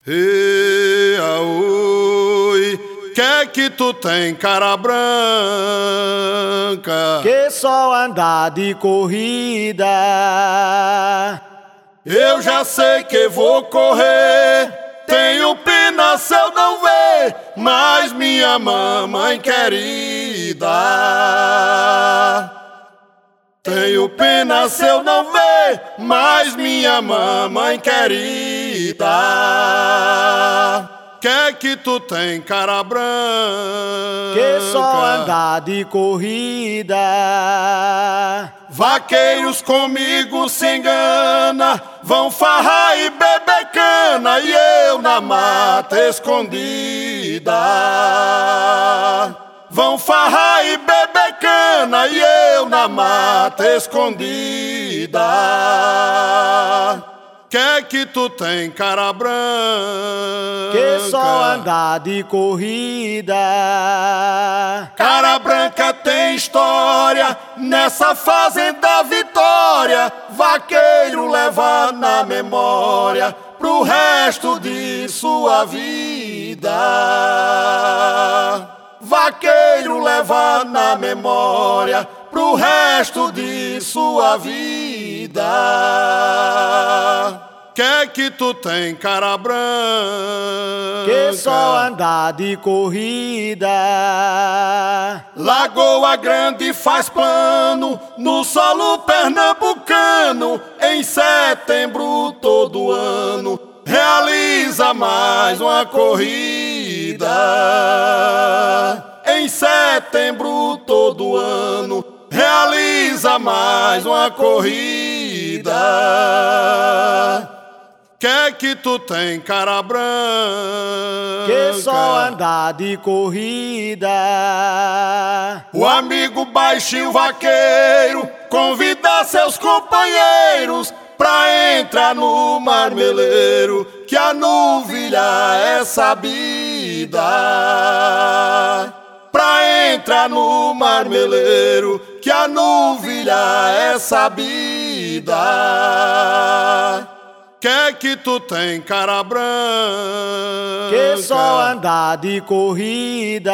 Ê, oi, que tu tem, cara branca? Que só anda de corrida. Eu já sei que vou correr, tenho pena se eu não ver, mas minha mamãe querida. Tenho pena se eu não ver, mas minha mamãe querida. Que tu tem, cara branca? Que só anda de corrida. Vaqueiros comigo se engana, vão farrar e beber cana, e eu na mata escondida. Vão farrar e beber cana, e eu na mata escondida. Que tu tem, cara branca? Que só anda de corrida. Cara branca tem história nessa fazenda Vitória, vaqueiro leva na memória pro resto de sua vida. Vaqueiro leva na memória pro resto de sua vida. Que tu tem, cara branca? Que só anda de corrida. Lagoa Grande faz plano no solo pernambucano, em setembro todo ano realiza mais uma corrida. Em setembro todo ano realiza mais uma corrida. Que tu tem, cara branca? Que só anda de corrida. O amigo baixinho vaqueiro convida seus companheiros pra entrar no marmeleiro, que a novilha é sabida. Pra entrar no marmeleiro, que a novilha é sabida. Que tu tem, cara branca? Que só anda de corrida.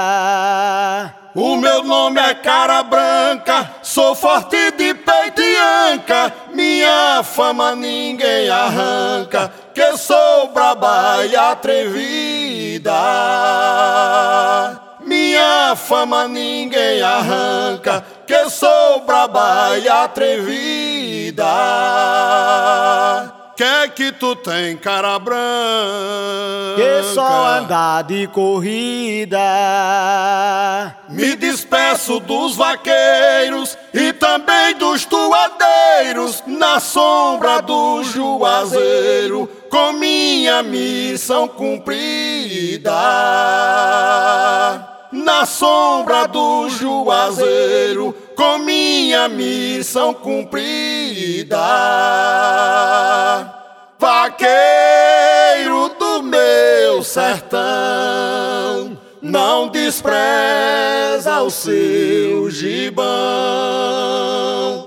O meu nome é cara branca, sou forte de peito e anca, minha fama ninguém arranca, que sou braba e atrevida. Minha fama ninguém arranca, que sou braba e atrevida. Que tu tem, cara branca? Que só anda de corrida. Me despeço dos vaqueiros e também dos toadeiros, na sombra do juazeiro, com minha missão cumprida. Na sombra do juazeiro, com minha missão cumprida. Vaqueiro do meu sertão, não despreza o seu gibão.